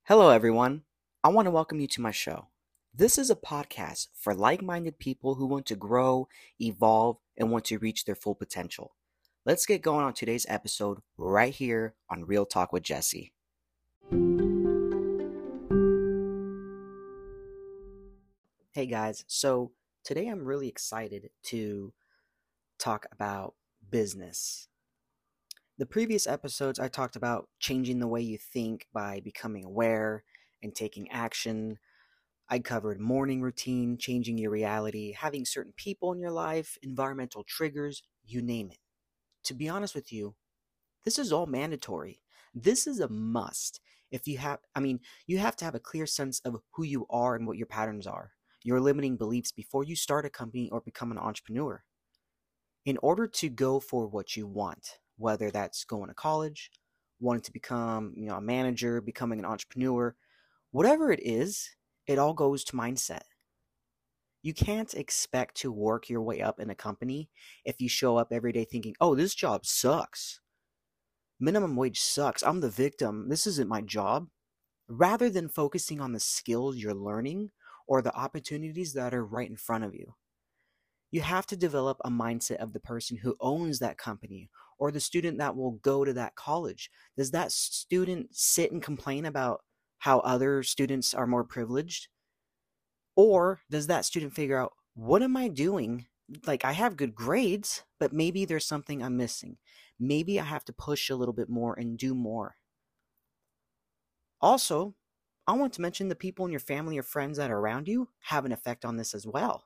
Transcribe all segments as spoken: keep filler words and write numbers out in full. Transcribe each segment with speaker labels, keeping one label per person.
Speaker 1: Hello, everyone. I want to welcome you to my show. This is a podcast for like minded people who want to grow, evolve, and want to reach their full potential. Let's get going on today's episode right here on Real Talk with Jesse. Hey, guys. So, today I'm really excited to talk about business. The previous episodes, I talked about changing the way you think by becoming aware and taking action. I covered morning routine, changing your reality, having certain people in your life, environmental triggers, you name it. To be honest with you, this is all mandatory. This is a must. If you have, I mean, you have to have a clear sense of who you are and what your patterns are, your limiting beliefs before you start a company or become an entrepreneur. In order to go for what you want, whether that's going to college, wanting to become, you know, a manager, becoming an entrepreneur, whatever it is, it all goes to mindset. You can't expect to work your way up in a company if you show up every day thinking, oh, this job sucks. Minimum wage sucks. I'm the victim. This isn't my job. Rather than focusing on the skills you're learning or the opportunities that are right in front of you. You have to develop a mindset of the person who owns that company or the student that will go to that college. Does that student sit and complain about how other students are more privileged? Or does that student figure out, what am I doing? Like, I have good grades, but maybe there's something I'm missing. Maybe I have to push a little bit more and do more. Also, I want to mention the people in your family or friends that are around you have an effect on this as well.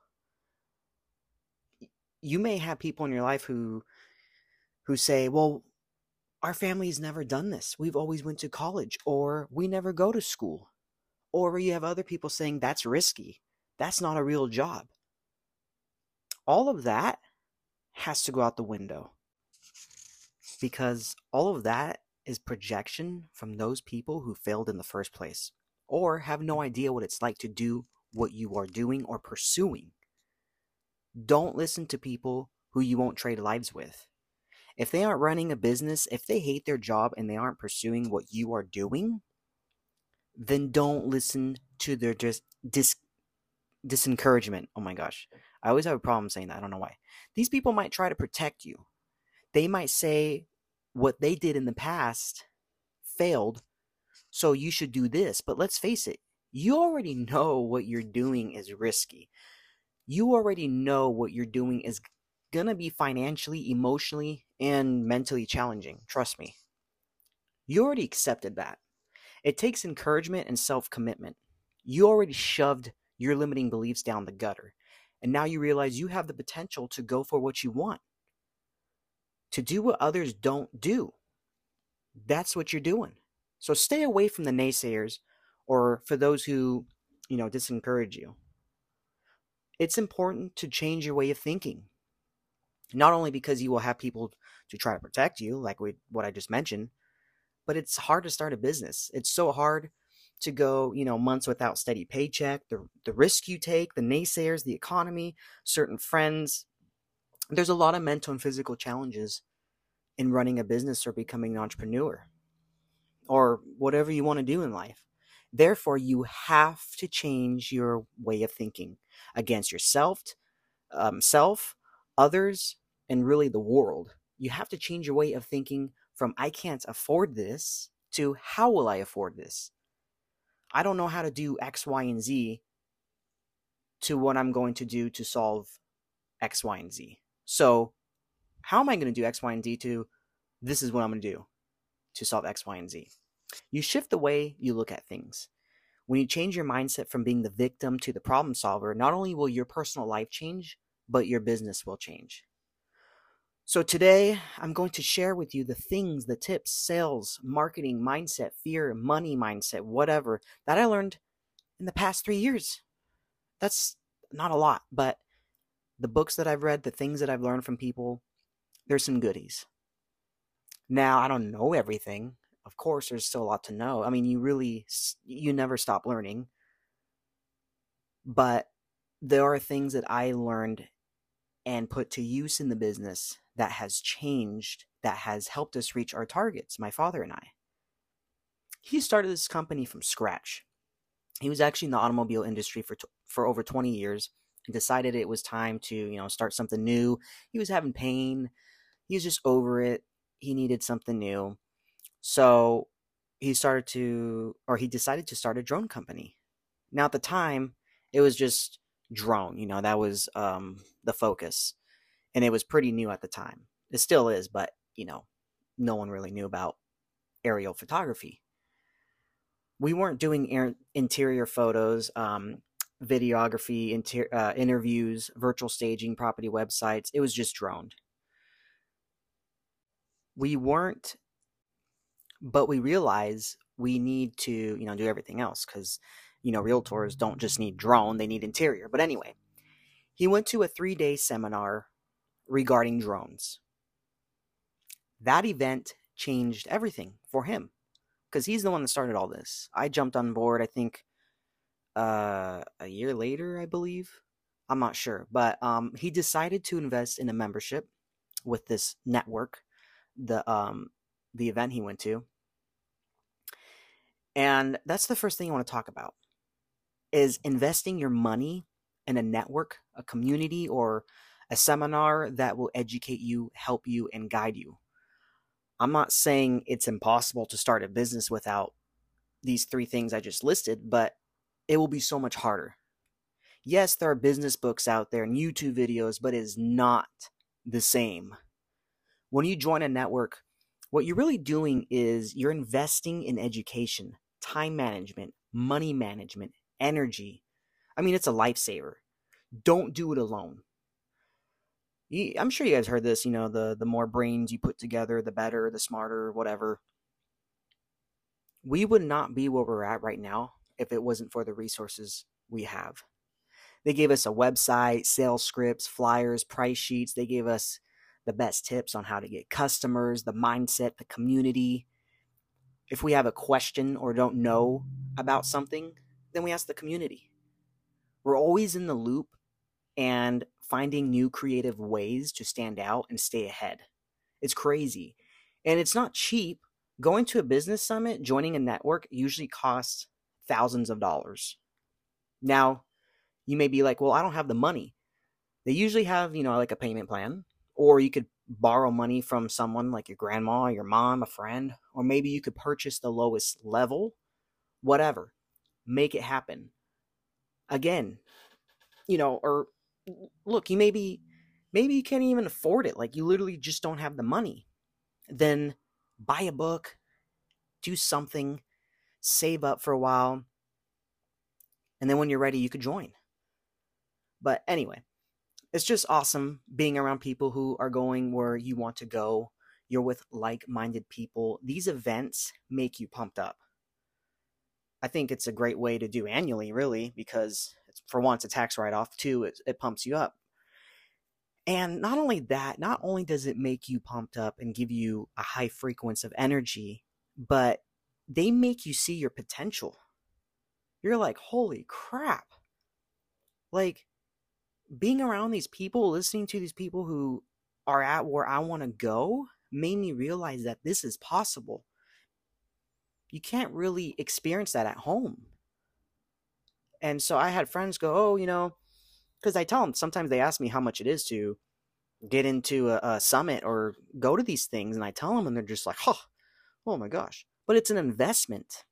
Speaker 1: You may have people in your life who who say, well, our family's never done this. We've always went to college, or we never go to school. Or you have other people saying that's risky. That's not a real job. All of that has to go out the window because all of that is projection from those people who failed in the first place or have no idea what it's like to do what you are doing or pursuing. Don't listen to people who you won't trade lives with. If they aren't running a business, if they hate their job and they aren't pursuing what you are doing, then don't listen to their dis, dis disencouragement. Oh my gosh. I always have a problem saying that. I don't know why. These people might try to protect you. They might say what they did in the past failed, so you should do this. But let's face it, you already know what you're doing is risky. You already know what you're doing is going to be financially, emotionally, and mentally challenging. Trust me. You already accepted that. It takes encouragement and self-commitment. You already shoved your limiting beliefs down the gutter. And now you realize you have the potential to go for what you want. To do what others don't do. That's what you're doing. So stay away from the naysayers or for those who, you know, disencourage you. It's important to change your way of thinking. Not only because you will have people to try to protect you, like we, what I just mentioned, but it's hard to start a business. It's so hard to go, you know, months without steady paycheck, the the risk you take, the naysayers, the economy, certain friends. There's a lot of mental and physical challenges in running a business or becoming an entrepreneur or whatever you want to do in life. Therefore, you have to change your way of thinking against yourself, um, self, others, and really the world. You have to change your way of thinking from I can't afford this to how will I afford this? I don't know how to do X, Y, and Z to what I'm going to do to solve X, Y, and Z. So how am I going to do X, Y, and Z to this is what I'm going to do to solve X, Y, and Z? You shift the way you look at things. When you change your mindset from being the victim to the problem solver, not only will your personal life change, but your business will change. So today, I'm going to share with you the things, the tips, sales, marketing, mindset, fear, money mindset, whatever, that I learned in the past three years. That's not a lot, but the books that I've read, the things that I've learned from people, there's some goodies. Now, I don't know everything. Of course, there's still a lot to know. I mean, you really, you never stop learning. But there are things that I learned and put to use in the business that has changed, that has helped us reach our targets, my father and I. He started this company from scratch. He was actually in the automobile industry for for over twenty years and decided it was time to, you know, start something new. He was having pain. He was just over it. He needed something new. So he started to, or he decided to start a drone company. Now at the time, it was just drone, you know, that was um, the focus. And it was pretty new at the time. It still is, but, you know, no one really knew about aerial photography. We weren't doing air, interior photos, um, videography, inter, uh, interviews, virtual staging, property websites. It was just droned. We weren't, but we realized we need to, you know, do everything else because, you know, realtors don't just need drone, they need interior. But anyway, he went to a three-day seminar regarding drones. That event changed everything for him because he's the one that started all this. I jumped on board, I think, uh, a year later, I believe. I'm not sure. But um, he decided to invest in a membership with this network, the um, the event he went to. And that's the first thing I want to talk about is investing your money in a network, a community, or a seminar that will educate you, help you, and guide you. I'm not saying it's impossible to start a business without these three things I just listed, but it will be so much harder. Yes, there are business books out there and YouTube videos, but it is not the same. When you join a network, what you're really doing is you're investing in education, time management, money management, energy. I mean, it's a lifesaver. Don't do it alone. I'm sure you guys heard this, you know, the, the more brains you put together, the better, the smarter, whatever. We would not be where we're at right now if it wasn't for the resources we have. They gave us a website, sales scripts, flyers, price sheets. They gave us the best tips on how to get customers, the mindset, the community. If we have a question or don't know about something, then we ask the community. We're always in the loop and finding new creative ways to stand out and stay ahead. It's crazy. And it's not cheap. Going to a business summit, joining a network usually costs thousands of dollars. Now, you may be like, well, I don't have the money. They usually have, you know, like a payment plan, or you could borrow money from someone like your grandma, your mom, a friend, or maybe you could purchase the lowest level, whatever. Make it happen. Again, you know, or look, you maybe, maybe you can't even afford it. Like you literally just don't have the money. Then buy a book, do something, save up for a while, and then when you're ready, you could join. But anyway, it's just awesome being around people who are going where you want to go. You're with like-minded people. These events make you pumped up. I think it's a great way to do annually, really, because it's, for one, it's a tax write-off. Two, it, it pumps you up. And not only that, not only does it make you pumped up and give you a high frequency of energy, but they make you see your potential. You're like, holy crap. Like, being around these people, listening to these people who are at where I want to go, made me realize that this is possible. You can't really experience that at home. And so I had friends go, oh, you know, because I tell them, sometimes they ask me how much it is to get into a, a summit or go to these things. And I tell them, and they're just like, oh, oh my gosh. But it's an investment.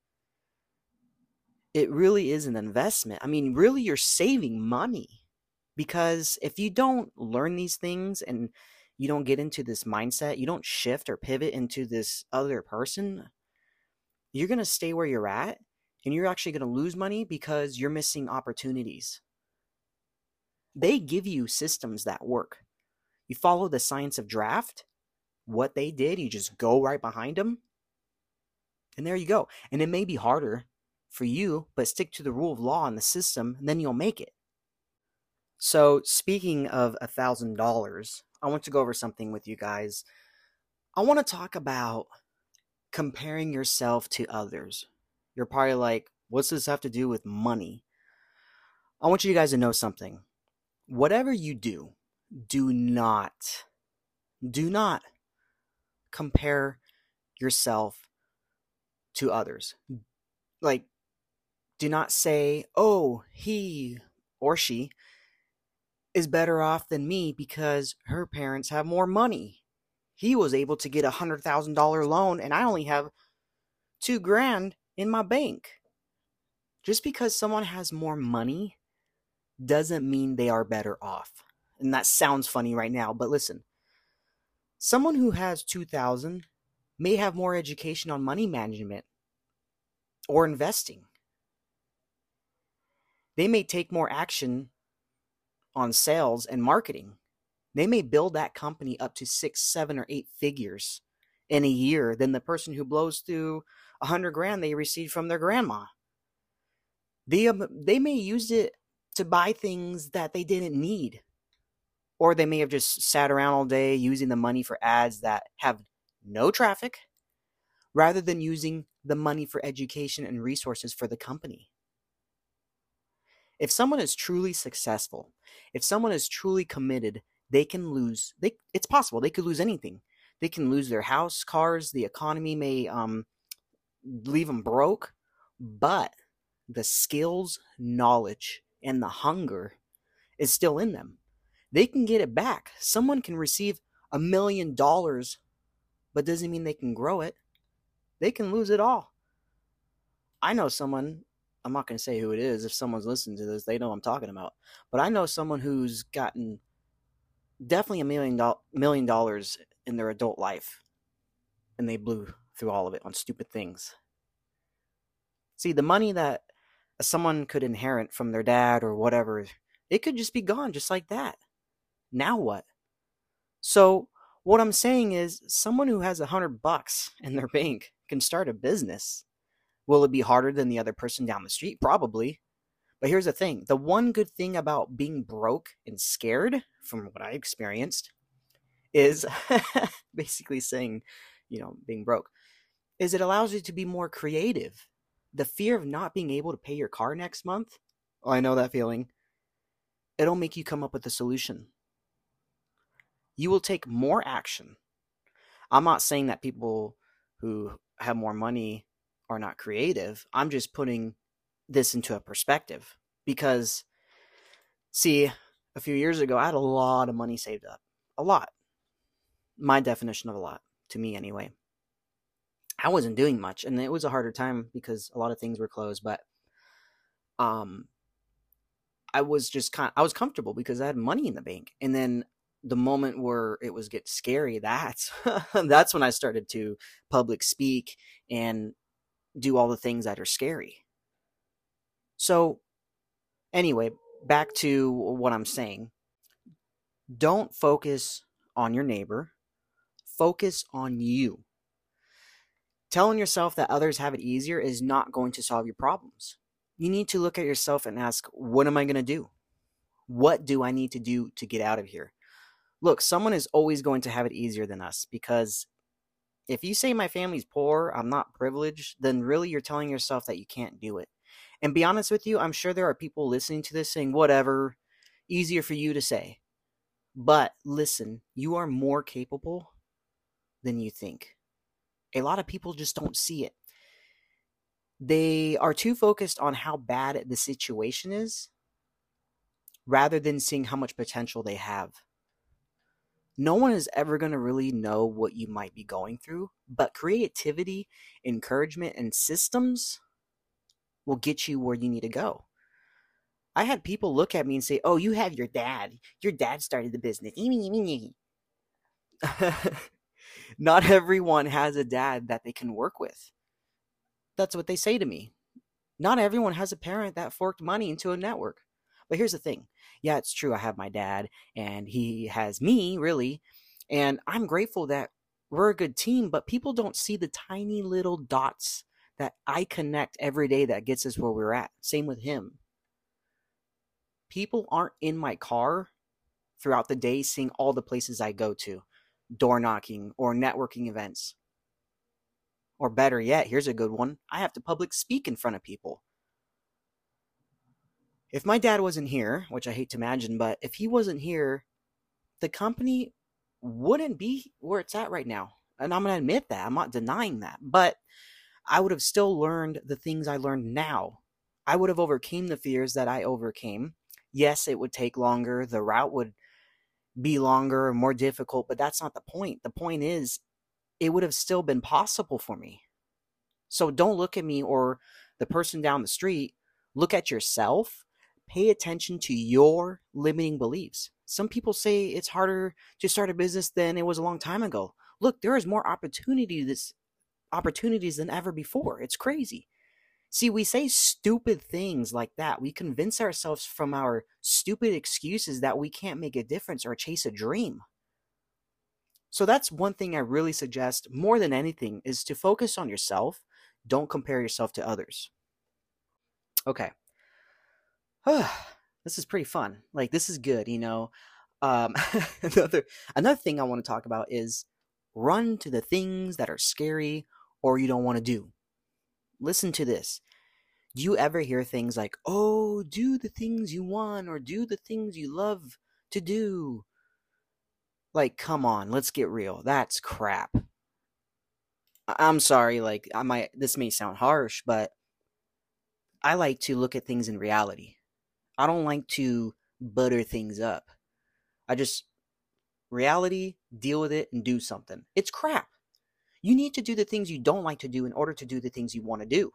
Speaker 1: It really is an investment. I mean, really, you're saving money. Because if you don't learn these things and you don't get into this mindset, you don't shift or pivot into this other person, you're going to stay where you're at and you're actually going to lose money because you're missing opportunities. They give you systems that work. You follow the science of draft, what they did, you just go right behind them, and there you go. And it may be harder for you, but stick to the rule of law and the system, and then you'll make it. So speaking of a thousand dollars, I want to go over something with you guys. I want to talk about comparing yourself to others. You're probably like, what's this have to do with money? I want you guys to know something. Whatever you do, do not, do not compare yourself to others. Like, do not say, oh, he or she is better off than me because her parents have more money. He was able to get a one hundred thousand dollars loan and I only have two grand in my bank. Just because someone has more money doesn't mean they are better off. And that sounds funny right now, but listen. Someone who has two thousand may have more education on money management or investing. They may take more action on sales and marketing. They may build that company up to six, seven, or eight figures in a year than the person who blows through a hundred grand they received from their grandma. They, um, they may use it to buy things that they didn't need. Or they may have just sat around all day using the money for ads that have no traffic, rather than using the money for education and resources for the company. If someone is truly successful, if someone is truly committed, they can lose, they, it's possible, they could lose anything. They can lose their house, cars, the economy may um, leave them broke, but the skills, knowledge, and the hunger is still in them. They can get it back. Someone can receive a million dollars, but doesn't mean they can grow it. They can lose it all. I know someone, I'm not going to say who it is. If someone's listening to this, they know what I'm talking about. But I know someone who's gotten definitely a million, do- million dollars in their adult life, and they blew through all of it on stupid things. See, the money that someone could inherit from their dad or whatever, it could just be gone just like that. Now what? So what I'm saying is someone who has a hundred bucks in their bank can start a business. Will it be harder than the other person down the street? Probably. But here's the thing. The one good thing about being broke and scared, from what I experienced, is basically saying, you know, being broke, is it allows you to be more creative. The fear of not being able to pay your car next month, oh, I know that feeling. It'll make you come up with a solution. You will take more action. I'm not saying that people who have more money are not creative. I'm just putting this into a perspective. Because, see, a few years ago, I had a lot of money saved up. A lot. My definition of a lot, to me anyway. I wasn't doing much, and it was a harder time because a lot of things were closed, but um, I was just kind of, I was comfortable because I had money in the bank. And then the moment where it was get scary, that's that's when I started to public speak and do all the things that are scary. So anyway, back to what I'm saying. Don't focus on your neighbor. Focus on you. Telling yourself that others have it easier is not going to solve your problems. You need to look at yourself and ask, what am I going to do? What do I need to do to get out of here? Look, someone is always going to have it easier than us, because if you say my family's poor, I'm not privileged, then really you're telling yourself that you can't do it. And be honest with you, I'm sure there are people listening to this saying, whatever, easier for you to say. But listen, you are more capable than you think. A lot of people just don't see it. They are too focused on how bad the situation is rather than seeing how much potential they have. No one is ever going to really know what you might be going through, but creativity, encouragement, and systems will get you where you need to go. I had people look at me and say, oh, you have your dad. Your dad started the business. Not everyone has a dad that they can work with. That's what they say to me. Not everyone has a parent that forked money into a network. But here's the thing. Yeah, it's true. I have my dad, and he has me, really. And I'm grateful that we're a good team, but people don't see the tiny little dots that I connect every day that gets us where we're at. Same with him. People aren't in my car throughout the day seeing all the places I go to, door knocking or networking events. Or better yet, here's a good one. I have to public speak in front of people. If my dad wasn't here, which I hate to imagine, but if he wasn't here, the company wouldn't be where it's at right now. And I'm going to admit that. I'm not denying that. But I would have still learned the things I learned now. I would have overcame the fears that I overcame. Yes, it would take longer. The route would be longer and more difficult, but that's not the point. The point is, it would have still been possible for me. So don't look at me or the person down the street. Look at yourself. Pay attention to your limiting beliefs. Some people say it's harder to start a business than it was a long time ago. Look, there is more opportunity this opportunities than ever before. It's crazy. See, we say stupid things like that. We convince ourselves from our stupid excuses that we can't make a difference or chase a dream. So that's one thing I really suggest more than anything is to focus on yourself. Don't compare yourself to others. Okay. This is pretty fun. Like, this is good, you know. Um, another another thing I want to talk about is run to the things that are scary or you don't want to do. Listen to this. Do you ever hear things like, oh, do the things you want or do the things you love to do? Like, come on, let's get real. That's crap. I- I'm sorry, like, I might, this may sound harsh, but I like to look at things in reality. I don't like to butter things up. I just, reality, deal with it, and do something. It's crap. You need to do the things you don't like to do in order to do the things you want to do.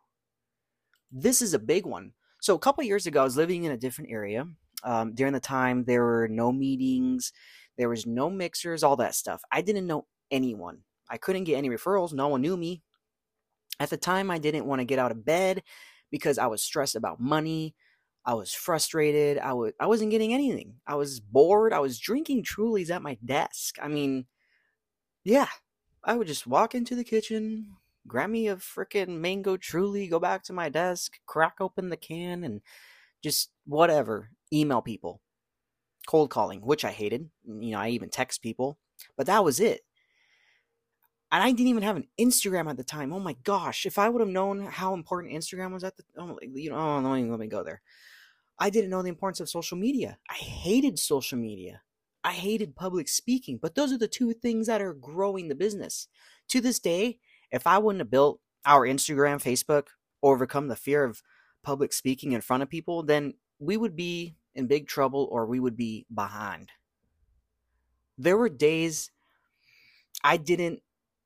Speaker 1: This is a big one. So a couple years ago, I was living in a different area. Um, during the time, there were no meetings, there was no mixers, all that stuff. I didn't know anyone. I couldn't get any referrals. No one knew me. At the time, I didn't want to get out of bed because I was stressed about money. I was frustrated. I, w- I wasn't getting anything. I was bored. I was drinking Trulies at my desk. I mean, yeah, I would just walk into the kitchen, grab me a freaking mango Truly, go back to my desk, crack open the can, and just whatever, email people. Cold calling, which I hated. You know, I even text people. But that was it. And I didn't even have an Instagram at the time. Oh my gosh. If I would have known how important Instagram was at the oh, you know, oh, let me let me go there. I didn't know the importance of social media. I hated social media. I hated public speaking. But those are the two things that are growing the business. To this day, if I wouldn't have built our Instagram, Facebook, overcome the fear of public speaking in front of people, then we would be in big trouble or we would be behind. There were days I didn't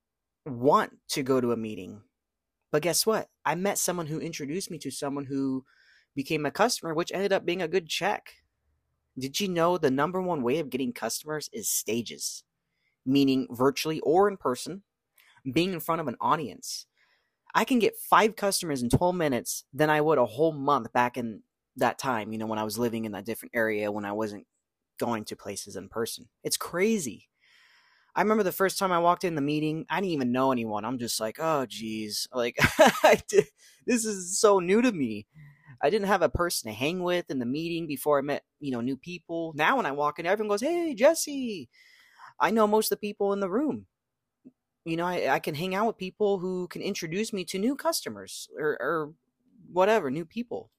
Speaker 1: want to go to a meeting. But guess what? I met someone who introduced me to someone who became a customer, which ended up being a good check. Did you know the number one way of getting customers is stages? Meaning virtually or in person, being in front of an audience. I can get five customers in twelve minutes than I would a whole month back in that time, you know, when I was living in that different area, when I wasn't going to places in person. It's crazy. I remember the first time I walked in the meeting, I didn't even know anyone. I'm just like, oh, geez. Like, I did, this is so new to me. I didn't have a person to hang with in the meeting before I met, you know, new people. Now when I walk in, everyone goes, hey, Jesse. I know most of the people in the room. You know, I, I can hang out with people who can introduce me to new customers or, or whatever, new people.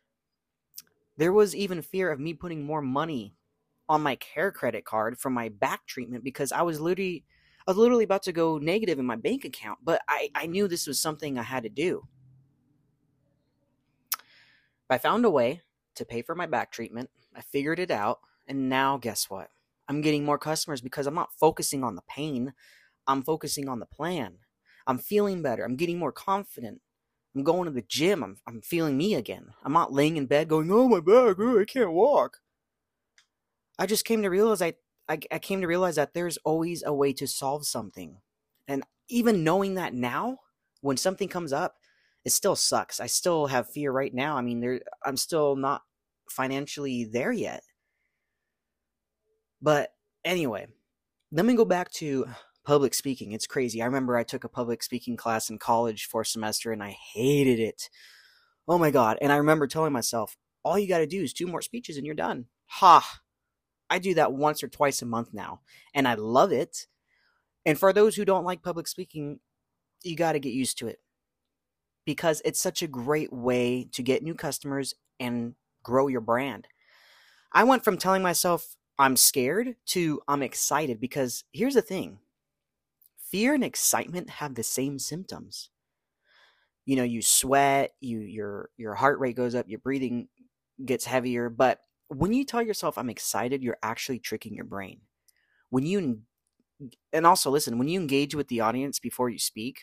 Speaker 1: There was even fear of me putting more money on my care credit card for my back treatment because I was literally I was literally about to go negative in my bank account, but I, I knew this was something I had to do. I found a way to pay for my back treatment. I figured it out, and now guess what? I'm getting more customers because I'm not focusing on the pain. I'm focusing on the plan. I'm feeling better. I'm getting more confident. I'm going to the gym. I'm I'm feeling me again. I'm not laying in bed going, oh my back, oh, I can't walk. I just came to realize I, I I came to realize that there's always a way to solve something. And even knowing that now, when something comes up, it still sucks. I still have fear right now. I mean, there I'm still not financially there yet. But anyway, let me go back to public speaking. It's crazy. I remember I took a public speaking class in college for a semester and I hated it. Oh my God. And I remember telling myself, all you got to do is two more speeches and you're done. Ha! I do that once or twice a month now, and I love it. And for those who don't like public speaking, you got to get used to it because it's such a great way to get new customers and grow your brand. I went from telling myself I'm scared to I'm excited because here's the thing. Fear and excitement have the same symptoms. You know, you sweat, you your your heart rate goes up, your breathing gets heavier. But when you tell yourself I'm excited, you're actually tricking your brain. When you and also listen, when you engage with the audience before you speak,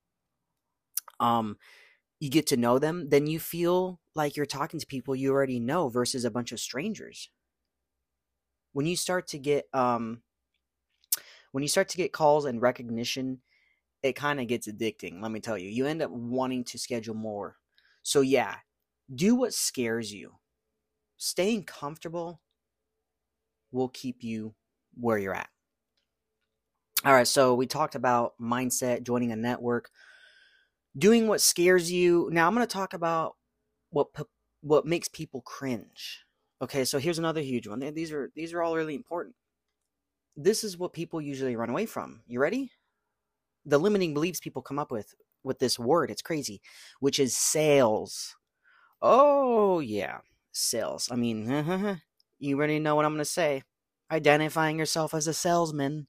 Speaker 1: um, you get to know them, then you feel like you're talking to people you already know versus a bunch of strangers. When you start to get um when you start to get calls and recognition, it kind of gets addicting, let me tell you. You end up wanting to schedule more. So yeah, do what scares you. Staying comfortable will keep you where you're at. All right, so we talked about mindset, joining a network, doing what scares you. Now I'm going to talk about what what makes people cringe. Okay, so here's another huge one. These are these are all really important. This is what people usually run away from. You ready? The limiting beliefs people come up with with this word, it's crazy, which is sales. Oh yeah, sales. I mean, you already know what I'm going to say. Identifying yourself as a salesman.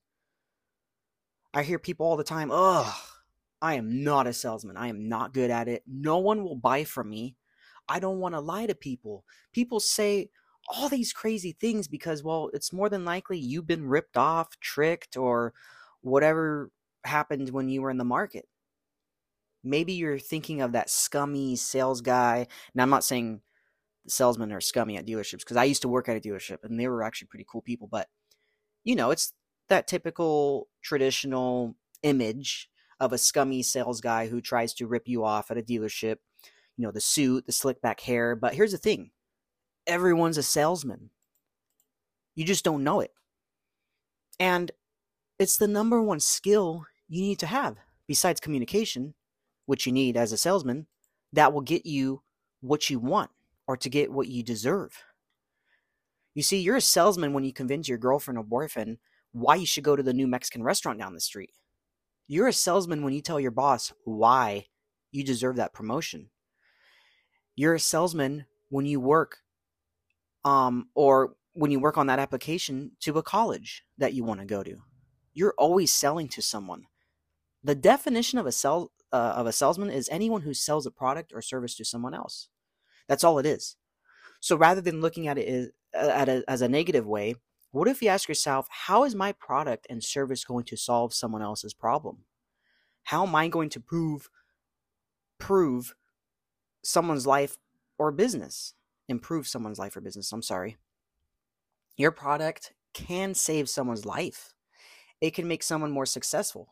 Speaker 1: I hear people all the time, ugh, I am not a salesman. I am not good at it. No one will buy from me. I don't want to lie to people. People say all these crazy things because, well, it's more than likely you've been ripped off, tricked, or whatever happened when you were in the market. Maybe you're thinking of that scummy sales guy. Now, I'm not saying the salesmen are scummy at dealerships because I used to work at a dealership and they were actually pretty cool people. But, you know, it's that typical traditional image of a scummy sales guy who tries to rip you off at a dealership. You know, the suit, the slick back hair. But here's the thing. Everyone's a salesman. You just don't know it. And it's the number one skill you need to have besides communication, which you need as a salesman, that will get you what you want or to get what you deserve. You see, you're a salesman when you convince your girlfriend or boyfriend why you should go to the new Mexican restaurant down the street. You're a salesman when you tell your boss why you deserve that promotion. You're a salesman when you work um, or when you work on that application to a college that you want to go to. You're always selling to someone. The definition of a sell uh, of a salesman is anyone who sells a product or service to someone else. That's all it is. So rather than looking at it as, at a, as a negative way, what if you ask yourself, how is my product and service going to solve someone else's problem? How am I going to prove prove someone's life or business? Improve someone's life or business, I'm sorry. Your product can save someone's life. It can make someone more successful.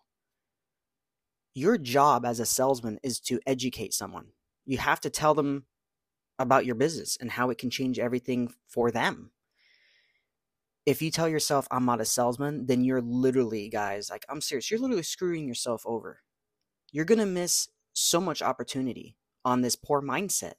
Speaker 1: Your job as a salesman is to educate someone. You have to tell them about your business and how it can change everything for them. If you tell yourself, I'm not a salesman, then you're literally, guys, like, I'm serious, you're literally screwing yourself over. You're going to miss so much opportunity on this poor mindset.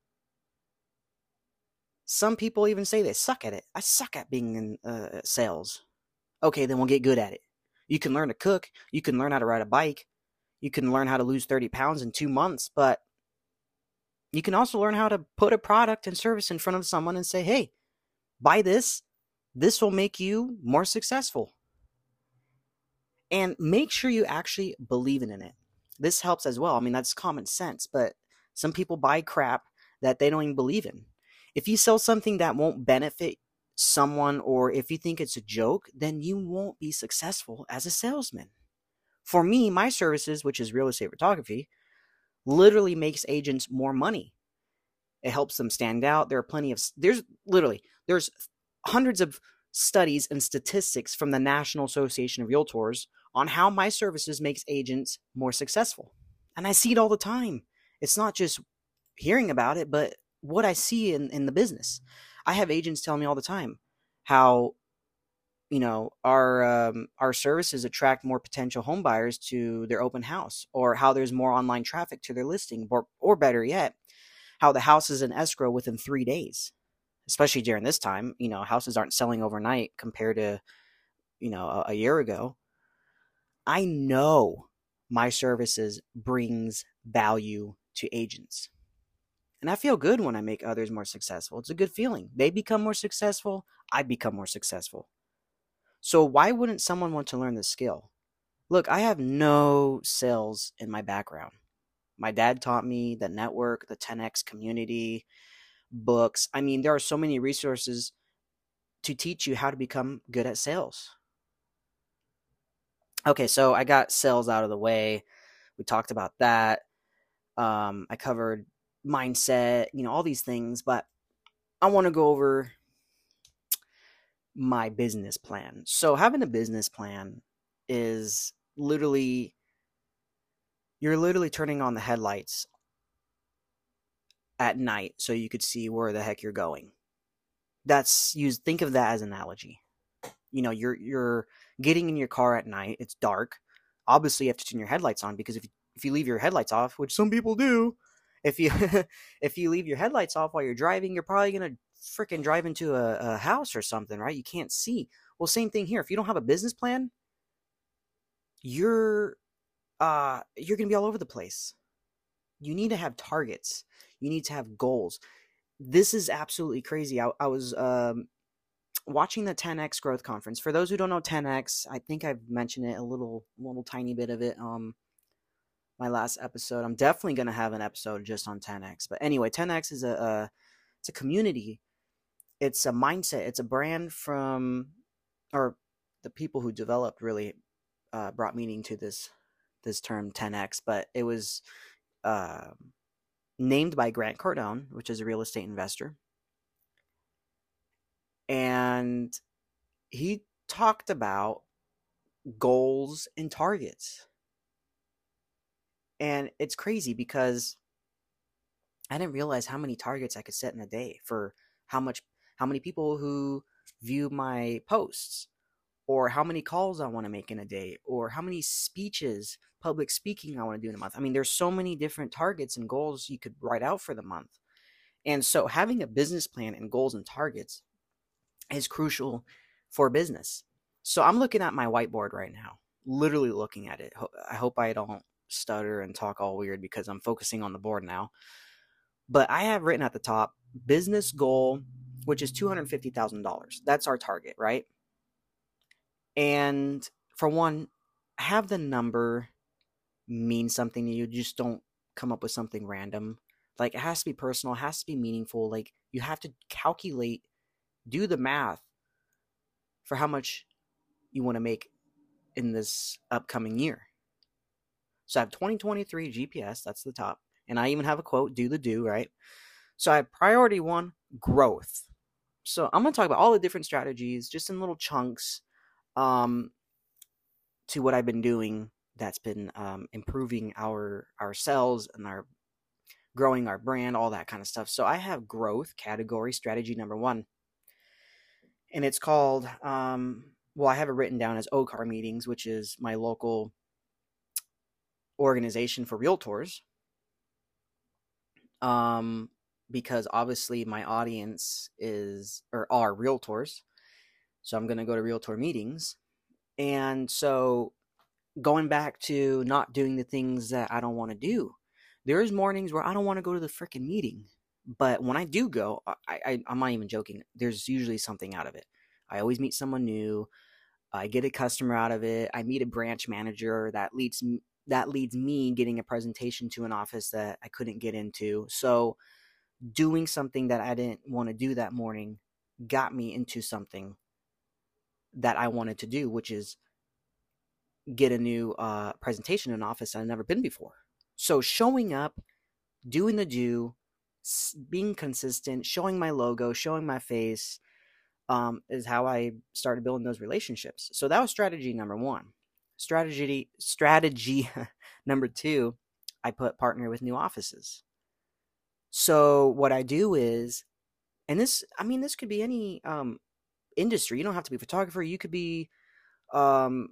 Speaker 1: Some people even say they suck at it. I suck at being in uh, sales. Okay, then we'll get good at it. You can learn to cook. You can learn how to ride a bike. You can learn how to lose thirty pounds in two months, but you can also learn how to put a product and service in front of someone and say, hey, buy this. This will make you more successful. And make sure you actually believe in it. This helps as well. I mean, that's common sense, but some people buy crap that they don't even believe in. If you sell something that won't benefit someone, or if you think it's a joke, then you won't be successful as a salesman. For me, my services, which is real estate photography, literally makes agents more money. It helps them stand out. There are plenty of, there's literally, there's hundreds of studies and statistics from the National Association of Realtors on how my services makes agents more successful. And I see it all the time. It's not just hearing about it, but what I see in, in the business. I have agents tell me all the time how, you know, our um, our services attract more potential home buyers to their open house, or how there's more online traffic to their listing, or, or better yet, how the house is in escrow within three days. Especially during this time, you know, houses aren't selling overnight compared to, you know, a, a year ago. I know my services brings value to agents. And I feel good when I make others more successful. It's a good feeling. They become more successful. I become more successful. So why wouldn't someone want to learn this skill? Look, I have no sales in my background. My dad taught me the network, the ten X community, books. I mean, there are so many resources to teach you how to become good at sales. Okay, so I got sales out of the way. We talked about that. Um, I covered mindset, you know, all these things, but I want to go over my business plan. So having a business plan is literally, you're literally turning on the headlights at night so you could see where the heck you're going. That's, you think of that as an analogy. You know, you're you're getting in your car at night, it's dark. Obviously you have to turn your headlights on, because if you, if you leave your headlights off, which some people do, if you if you leave your headlights off while you're driving, you're probably going to freaking drive into a, a house or something, right? You can't see. Well, same thing here. If you don't have a business plan, you're uh you're going to be all over the place. You need to have targets. You need to have goals. This is absolutely crazy. I, I was um watching the ten X growth conference. For those who don't know ten X, I think I've mentioned it a little, little tiny bit of it. Um, my last episode. I'm definitely gonna have an episode just on ten X. But anyway, ten X is a, a it's a community. It's a mindset. It's a brand from, or the people who developed really uh, brought meaning to this this term ten X. But it was uh, named by Grant Cardone, which is a real estate investor. And he talked about goals and targets. And it's crazy because I didn't realize how many targets I could set in a day for how much, how many people who view my posts, or how many calls I want to make in a day, or how many speeches, public speaking I want to do in a month. I mean, there's so many different targets and goals you could write out for the month. And so having a business plan and goals and targets is crucial for business. So I'm looking at my whiteboard right now, literally looking at it. I hope I don't stutter and talk all weird because I'm focusing on the board now. But I have written at the top, business goal, which is two hundred fifty thousand dollars. That's our target, right? And for one, have the number mean something to you. Just don't come up with something random. Like, it has to be personal. It has to be meaningful. Like, you have to calculate, do the math for how much you want to make in this upcoming year. So I have twenty twenty-three G P S, that's the top. And I even have a quote, do the do, right? So I have priority one, growth. So I'm going to talk about all the different strategies, just in little chunks, um, to what I've been doing that's been um, improving our ourselves and our growing our brand, all that kind of stuff. So I have growth category strategy number one. And it's called, um, well, I have it written down as O C A R meetings, which is my local organization for realtors. Um, because obviously my audience is, or are realtors. So I'm going to go to realtor meetings. And so going back to not doing the things that I don't want to do, there's mornings where I don't want to go to the freaking meeting. But when I do go, I, I, I'm not even joking. There's usually something out of it. I always meet someone new. I get a customer out of it. I meet a branch manager that leads that leads me getting a presentation to an office that I couldn't get into. So doing something that I didn't want to do that morning got me into something that I wanted to do, which is get a new uh, presentation in an office I've never been before. So showing up, doing the do, being consistent, showing my logo, showing my face, um, is how I started building those relationships. So that was strategy number one. Strategy, strategy number two, I put partner with new offices. So what I do is, and this, I mean, this could be any um, industry. You don't have to be a photographer. You could be um,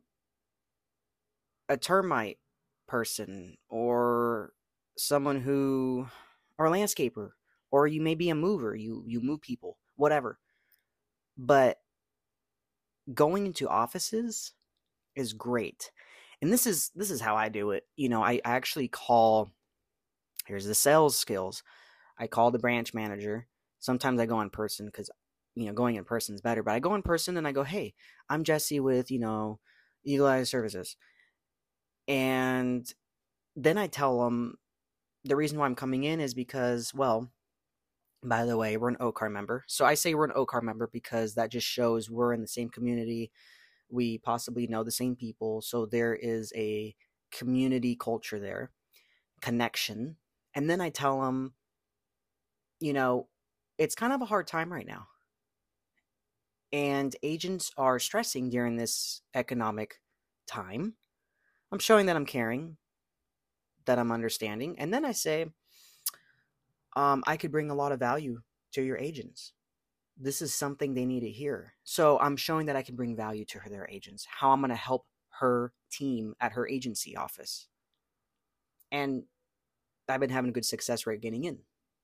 Speaker 1: a termite person, or someone who, or a landscaper, or you may be a mover. You you move people, whatever. But going into offices is great. And this is this is how I do it. You know, I, I actually call, here's the sales skills. I call the branch manager. Sometimes I go in person because, you know, going in person is better. But I go in person and I go, hey, I'm Jesse with, you know, Eagle Eye Services. And then I tell them the reason why I'm coming in is because, well, by the way, we're an O C A R member. So I say we're an O C A R member because that just shows we're in the same community. We possibly know the same people. So there is a community culture there, connection. And then I tell them, you know, it's kind of a hard time right now. And agents are stressing during this economic time. I'm showing that I'm caring, that I'm understanding. And then I say, um, I could bring a lot of value to your agents. This is something they need to hear. So I'm showing that I can bring value to her, their agents, how I'm going to help her team at her agency office. And I've been having a good success rate getting in.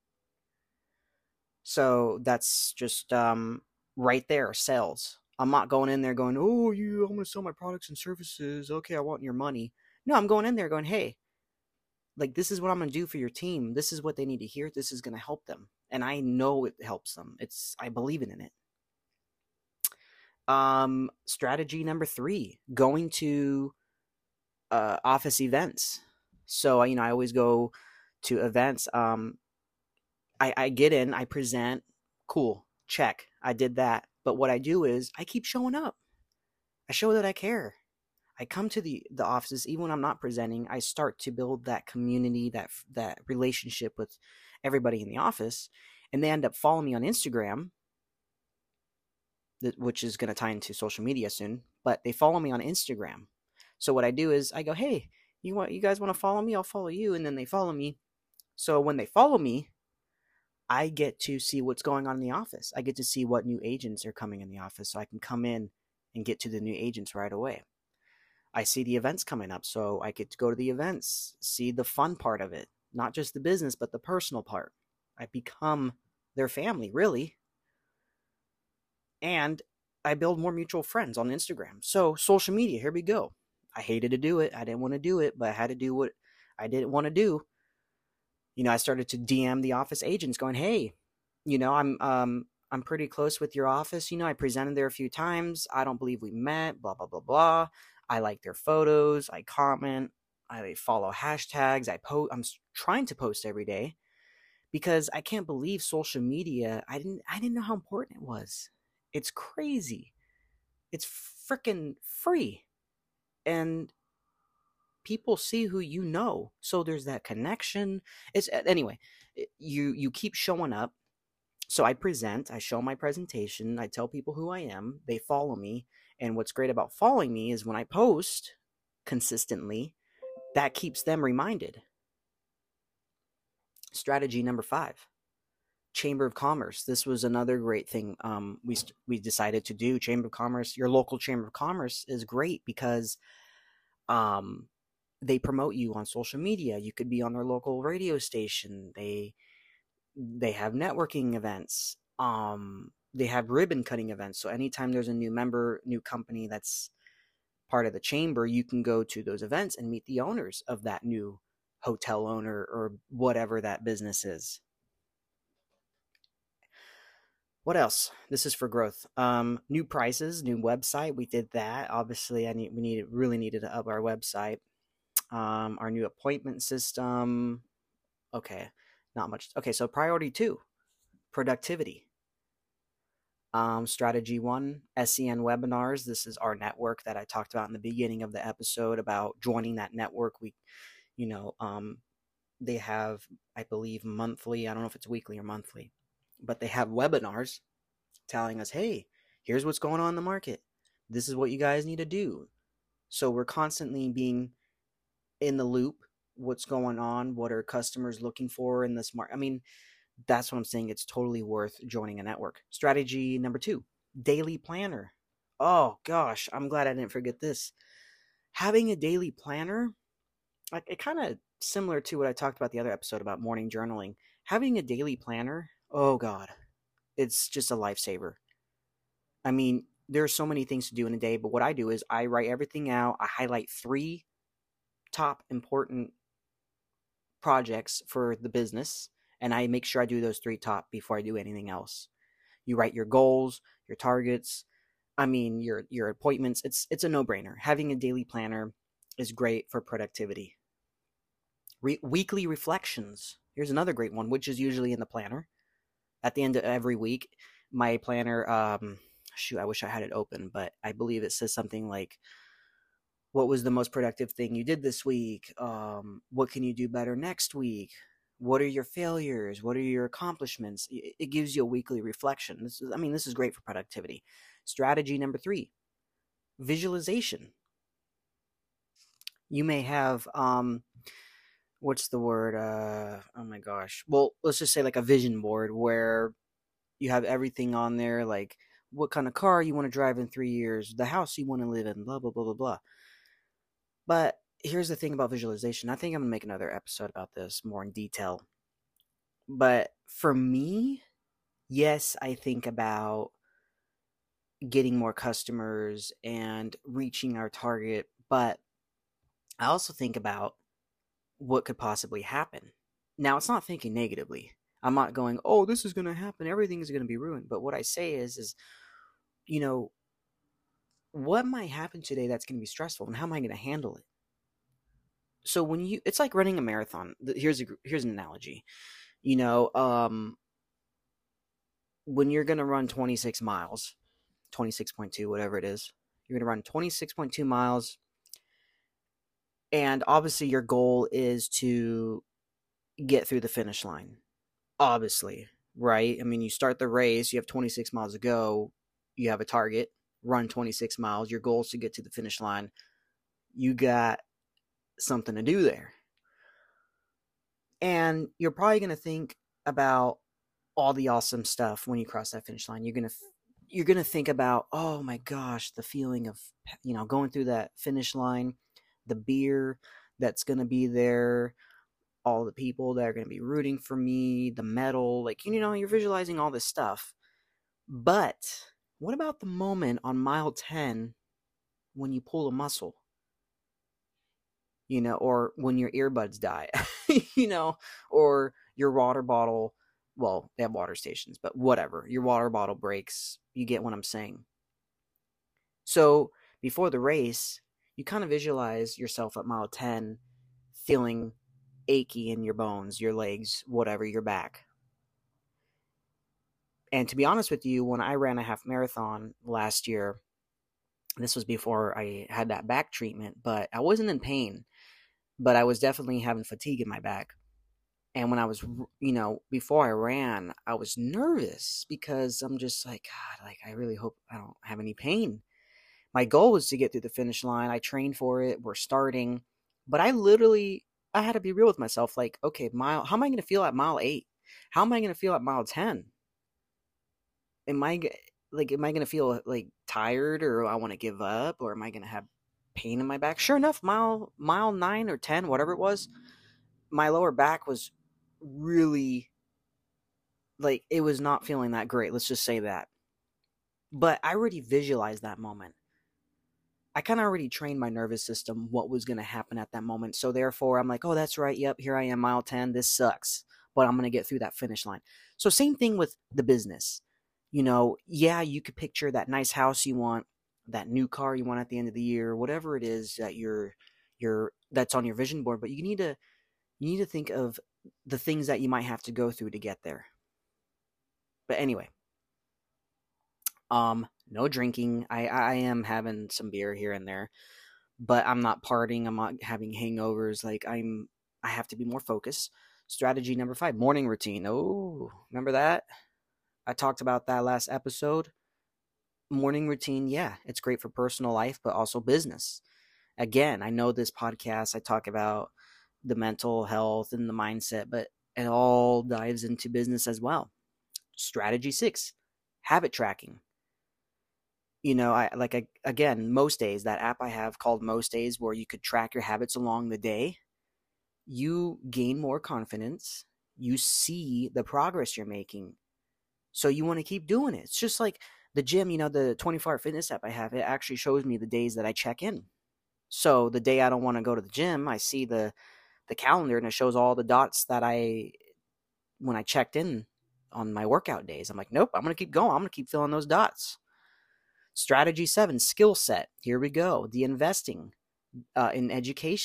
Speaker 1: So that's just um, right there, sales. I'm not going in there going, oh, you, I'm going to sell my products and services. Okay, I want your money. No, I'm going in there going, hey, like, this is what I'm going to do for your team. This is what they need to hear. This is going to help them. And I know it helps them. It's, I believe in it. Um, strategy number three, going to uh, office events. So, you know, I always go to events. Um, I, I get in, I present, cool, check, I did that. But what I do is I keep showing up. I show that I care. I come to the, the offices, even when I'm not presenting, I start to build that community, that that relationship with everybody in the office. And they end up following me on Instagram, which is going to tie into social media soon. But they follow me on Instagram. So what I do is I go, hey, you want you guys want to follow me? I'll follow you. And then they follow me. So when they follow me, I get to see what's going on in the office. I get to see what new agents are coming in the office, so I can come in and get to the new agents right away. I see the events coming up, so I get to go to the events, see the fun part of it, not just the business, but the personal part. I become their family, really. And I build more mutual friends on Instagram. So social media, here we go. I hated to do it. I didn't want to do it, but I had to do what I didn't want to do. You know, I started to D M the office agents going, hey, you know, I'm um I'm pretty close with your office. You know, I presented there a few times. I don't believe we met, blah, blah, blah, blah. I like their photos. I comment. I follow hashtags. I post. I'm trying to post every day because I can't believe social media. I didn't I didn't know how important it was. It's crazy. It's freaking free. And people see who you know. So there's that connection. It's anyway, you you keep showing up. So I present, I show my presentation, I tell people who I am, they follow me. And what's great about following me is when I post consistently, that keeps them reminded. Strategy number five, Chamber of Commerce. This was another great thing um, we we decided to do. Chamber of Commerce, your local Chamber of Commerce is great because um, they promote you on social media. You could be on their local radio station. They they have networking events. Um, they have ribbon cutting events. So anytime there's a new member, new company that's part of the chamber, you can go to those events and meet the owners of that new hotel owner or whatever that business is. What else? This is for growth. Um, new prices, new website. We did that. Obviously, I need we need really needed to up our website. Um, our new appointment system. Okay, not much. Okay, so priority two, productivity. Um, strategy one, S E N webinars. This is our network that I talked about in the beginning of the episode about joining that network. We, you know, um, they have, I believe, monthly. I don't know if it's weekly or monthly, but they have webinars telling us, hey, here's what's going on in the market. This is what you guys need to do. So we're constantly being in the loop. What's going on? What are customers looking for in this market? I mean, that's what I'm saying. It's totally worth joining a network. Strategy number two, daily planner. Oh gosh, I'm glad I didn't forget this. Having a daily planner, like it kind of similar to what I talked about the other episode about morning journaling. Having a daily planner, oh God, it's just a lifesaver. I mean, there are so many things to do in a day, but what I do is I write everything out. I highlight three top important projects for the business, and I make sure I do those three top before I do anything else. You write your goals, your targets, I mean, your your appointments. It's it's a no-brainer. Having a daily planner is great for productivity. Re- weekly reflections. Here's another great one, which is usually in the planner. At the end of every week, my planner, um, shoot, I wish I had it open, but I believe it says something like, what was the most productive thing you did this week? Um, what can you do better next week? What are your failures? What are your accomplishments? It gives you a weekly reflection. This is, I mean, this is great for productivity. Strategy number three, visualization. You may have, um, what's the word? Uh, oh my gosh. Well, let's just say like a vision board where you have everything on there, like what kind of car you want to drive in three years, the house you want to live in, blah, blah, blah, blah, blah. But here's the thing about visualization. I think I'm going to make another episode about this more in detail. But for me, yes, I think about getting more customers and reaching our target. But I also think about what could possibly happen. Now, it's not thinking negatively. I'm not going, oh, this is going to happen. Everything is going to be ruined. But what I say is, is, you know, what might happen today that's going to be stressful and how am I going to handle it? So when you, it's like running a marathon. Here's a, here's an analogy. You know, um, when you're going to run twenty-six miles, twenty-six point two, whatever it is, you're going to run twenty-six point two miles. And obviously your goal is to get through the finish line. Obviously, right? I mean, you start the race, you have twenty-six miles to go, you have a target, run twenty-six miles, your goal is to get to the finish line. You got something to do there. And you're probably going to think about all the awesome stuff when you cross that finish line. You're going to you're going to think about, oh my gosh, the feeling of, you know, going through that finish line, the beer that's going to be there, all the people that are going to be rooting for me, the medal, like, you know, you're visualizing all this stuff. But what about the moment on mile ten when you pull a muscle? You know, or when your earbuds die, you know, or your water bottle, well, they have water stations, but whatever, your water bottle breaks, you get what I'm saying. So before the race, you kind of visualize yourself at mile ten feeling achy in your bones, your legs, whatever, your back. And to be honest with you, when I ran a half marathon last year, this was before I had that back treatment, but I wasn't in pain, but I was definitely having fatigue in my back. And when I was, you know, before I ran, I was nervous because I'm just like, God, like, I really hope I don't have any pain. My goal was to get through the finish line. I trained for it. We're starting. But I literally, I had to be real with myself. Like, okay, mile, how am I going to feel at mile eight? How am I going to feel at mile ten? Am I, like, am I going to feel, like, tired or I want to give up? Or am I going to have pain in my back? Sure enough, mile, mile nine or ten, whatever it was, my lower back was really, like, it was not feeling that great. Let's just say that. But I already visualized that moment. I kind of already trained my nervous system what was going to happen at that moment. So therefore, I'm like, oh, that's right. Yep, here I am, mile ten. This sucks. But I'm going to get through that finish line. So same thing with the business. You know, yeah, you could picture that nice house you want, that new car you want at the end of the year, whatever it is that you're, you're that's on your vision board. But you need to, you need to think of the things that you might have to go through to get there. But anyway, um, no drinking. I, I am having some beer here and there, but I'm not partying. I'm not having hangovers. Like I'm, I have to be more focused. Strategy number five, morning routine. Oh, remember that? I talked about that last episode. Morning routine. Yeah, it's great for personal life, but also business. Again, I know this podcast, I talk about the mental health and the mindset, but it all dives into business as well. Strategy six, habit tracking. You know, I like I, again, Most Days, that app I have called Most Days, where you could track your habits along the day. You gain more confidence. You see the progress you're making. So you want to keep doing it. It's just like the gym, you know, the twenty-four hour fitness app I have, it actually shows me the days that I check in. So the day I don't want to go to the gym, I see the the calendar and it shows all the dots that I, when I checked in on my workout days. I'm like, nope, I'm going to keep going. I'm going to keep filling those dots. Strategy seven, skill set. Here we go. The investing uh, in education.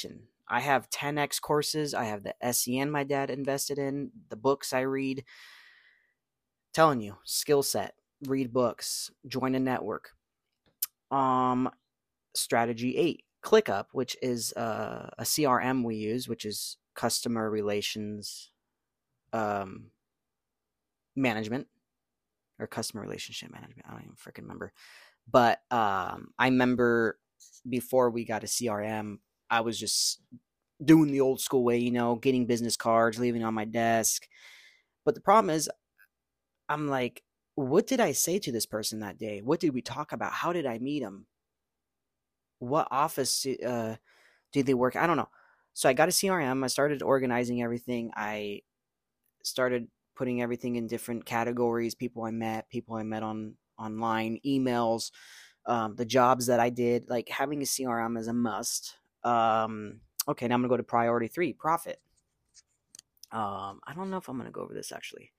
Speaker 1: I have ten X courses. I have the S E N my dad invested in, the books I read. Telling you, skill set, read books, join a network. Um, strategy eight, ClickUp, which is uh, a C R M we use, which is customer relations um, management or customer relationship management. I don't even freaking remember. But um, I remember before we got a C R M, I was just doing the old school way, you know, getting business cards, leaving on my desk. But the problem is, I'm like, what did I say to this person that day? What did we talk about? How did I meet him? What office uh, did they work? I don't know. So I got a C R M. I started organizing everything. I started putting everything in different categories. People I met, people I met on online, emails, um, the jobs that I did. Like having a C R M is a must. Um, okay, now I'm gonna go to priority three, profit. Um, I don't know if I'm gonna go over this actually.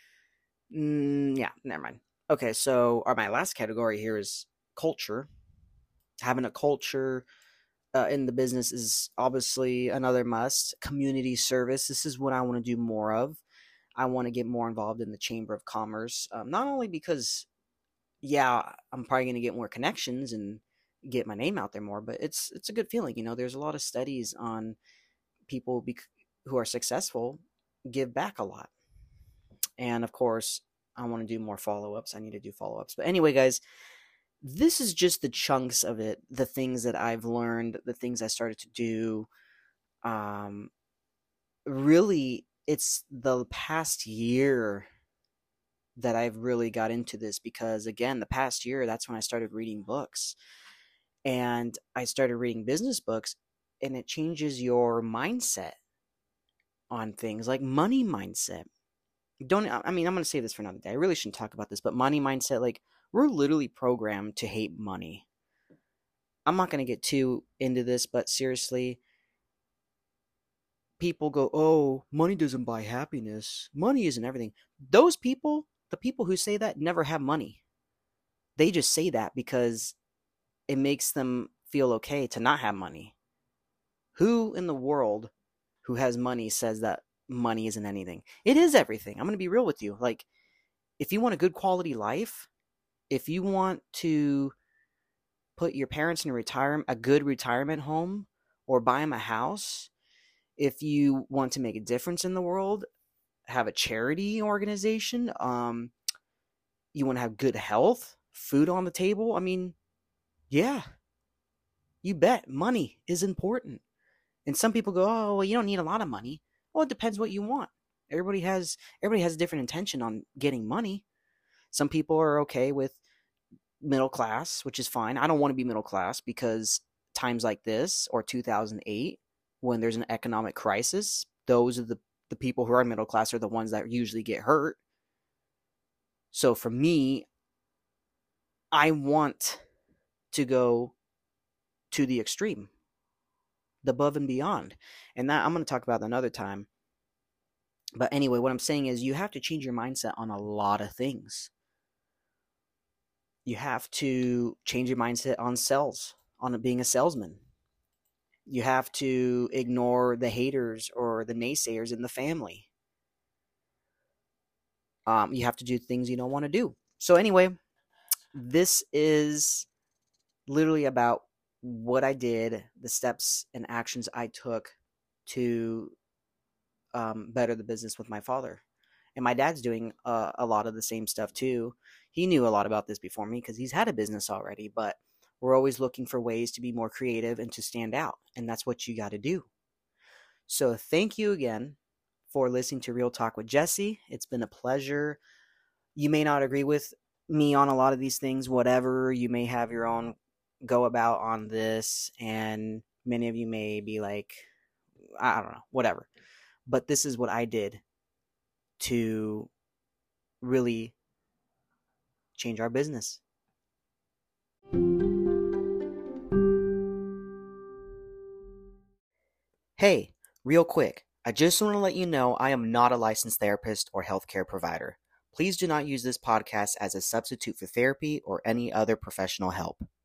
Speaker 1: Mm, yeah, never mind. Okay, so our, my last category here is culture. Having a culture uh, in the business is obviously another must. Community service. This is what I want to do more of. I want to get more involved in the Chamber of Commerce. Um, not only because, yeah, I'm probably going to get more connections and get my name out there more, but it's it's a good feeling. You know, there's a lot of studies on people bec- who are successful give back a lot. And of course, I want to do more follow-ups. I need to do follow-ups. But anyway, guys, this is just the chunks of it, the things that I've learned, the things I started to do. Um, really, it's the past year that I've really got into this because, again, the past year, that's when I started reading books. And I started reading business books, and it changes your mindset on things like money mindset. Don't, I mean, I'm going to save this for another day. I really shouldn't talk about this, but money mindset, like, we're literally programmed to hate money. I'm not going to get too into this, but seriously, people go, oh, money doesn't buy happiness. Money isn't everything. Those people, the people who say that, never have money. They just say that because it makes them feel okay to not have money. Who in the world who has money says that money isn't anything? It is everything. I'm going to be real with you. Like, if you want a good quality life, if you want to put your parents in a retirement, a good retirement home, or buy them a house, if you want to make a difference in the world, have a charity organization, um, you want to have good health, food on the table, I mean, yeah, you bet money is important. And some people go, oh, well, you don't need a lot of money. Well, it depends what you want. Everybody has everybody has a different intention on getting money. Some people are okay with middle class, which is fine. I don't want to be middle class because times like this or two thousand eight, when there's an economic crisis, those are the, the people who are middle class are the ones that usually get hurt. So for me, I want to go to the extreme, the above and beyond. And that I'm going to talk about another time. But anyway, what I'm saying is you have to change your mindset on a lot of things. You have to change your mindset on sales, on being a salesman. You have to ignore the haters or the naysayers in the family. Um, you have to do things you don't want to do. So anyway, this is literally about what I did, the steps and actions I took to um, better the business with my father. And my dad's doing uh, a lot of the same stuff too. He knew a lot about this before me because he's had a business already, but we're always looking for ways to be more creative and to stand out. And that's what you got to do. So thank you again for listening to Real Talk with Jesse. It's been a pleasure. You may not agree with me on a lot of these things, whatever. You may have your own go about on this, and many of you may be like, I don't know, whatever. But this is what I did to really change our business. Hey, real quick, I just want to let you know I am not a licensed therapist or healthcare provider. Please do not use this podcast as a substitute for therapy or any other professional help.